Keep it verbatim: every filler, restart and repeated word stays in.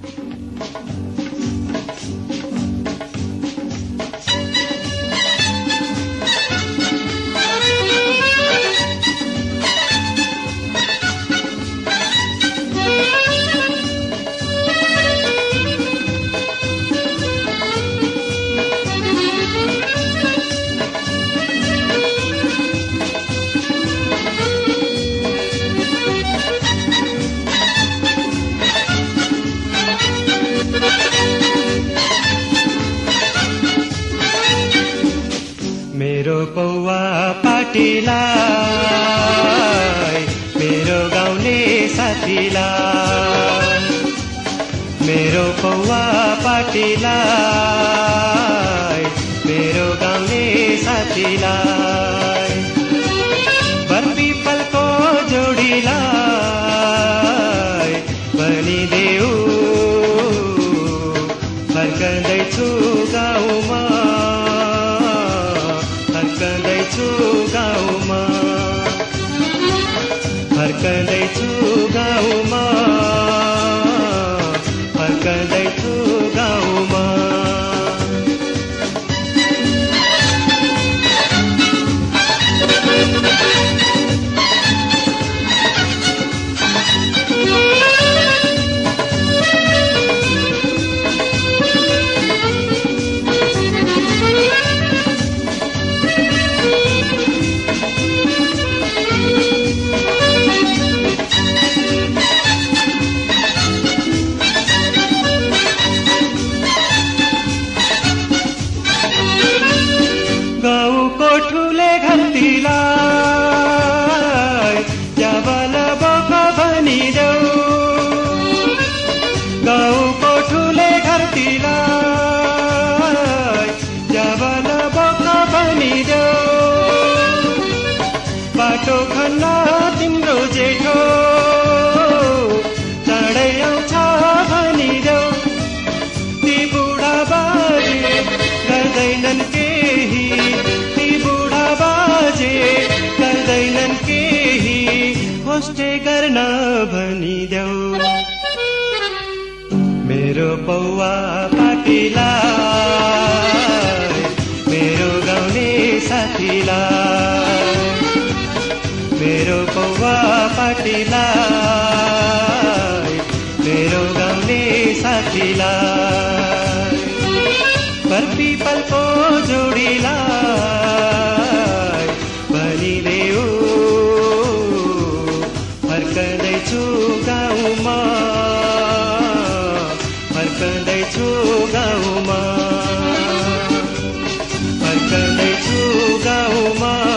मेरो पौवा पाटीलाई मेरो गाउँले साथीलाई मेरो पौवा पाटीलाई मेरो गाउँले साथीलाई बरपिपलको जोडीलाई भनिदेऊ फर्कँदैछु गाउँमा फर्कँदैछु गाउँमा फर्कँदैछु गाउँमा फर्कँदैछु गाउँमा गाउँको ठुले घरतिलाई ज्याबल बोक भनिदेऊ गाउँको ठुले घरतिलाई ज्याबल बोक भनिदेऊ बाटो खन्न तिम्रो जेठो चाँडै आउँछ भनिदेऊ ती बुढा बाजे गर्दैनन् केही गर्दैनन् केही होस्टे गर्न भनिदेऊ मेरो पौवा पाटीलाई मेरो गाउँले साथीलाई मेरो पौवा पाटीलाई मेरो गाउँले साथीलाई बरपिपलको जोडीलाई भनिदेऊ फर्कँदैछु गाउँमा फर्कँदैछु गाउँमा फर्कँदैछु गाउँमा